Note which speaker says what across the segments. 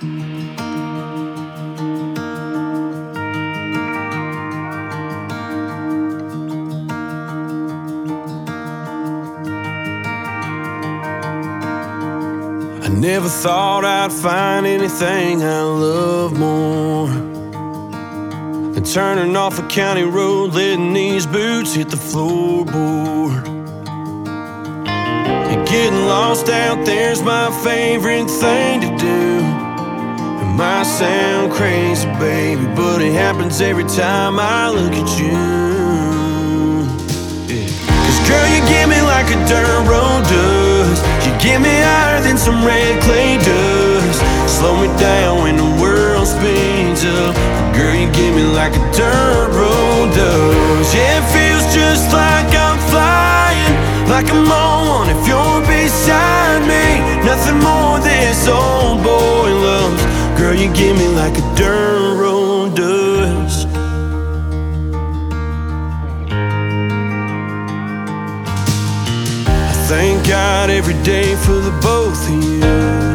Speaker 1: I never thought I'd find anything I love more than turning off a county road, letting these boots hit the floorboard. And getting lost out there's my favorite thing to do. It might sound crazy, baby, but it happens every time I look at you. Cause girl, you get me like a dirt road does. You get me higher than some red clay does. Slow me down when the world speeds up. Girl, you get me like a dirt road does. Yeah, it feels just like I'm flying, like I'm on one if you're beside me. Nothing more this old boy loves. Girl, you get me like a dirt road does. Thank God every day for the both of you.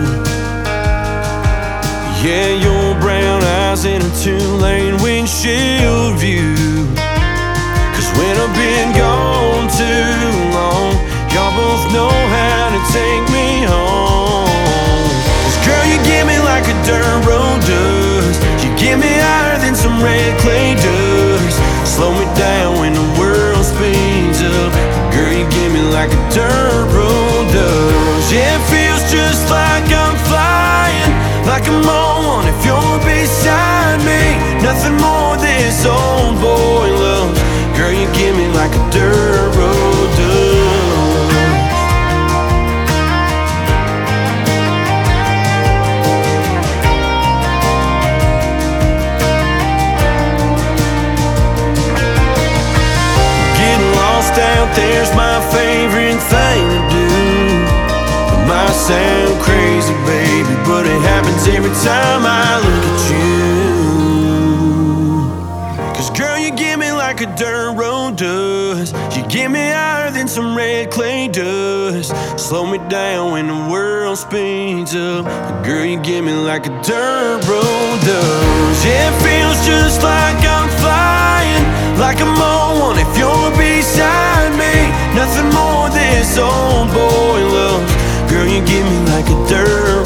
Speaker 1: Yeah, your brown eyes in a two-lane windshield view. Cause when I've been gone too long, y'all both know how to take me home. Cause girl, you get me like a dirt road does. You get me higher than some red clay does. Slow me down when the world speeds up. Girl, you get me like a dirt road does. Yeah, it feels just like I'm flying, like I'm on one if you're beside me. Nothing more this old boy loves. Girl, you get me like a dirt road does. Getting lost out there's my favorite thing to do. It might sound crazy, baby, but it happens every time I look at you. Cause girl, you get me like a dirt road does. You get me higher than some red clay does. Slow me down when the world speeds up. Girl, you get me like a dirt road does. Yeah, it feels just like I'm flying, like I'm on one if you're beside me. Nothing more this old boy loves. Girl, you get me like a dirt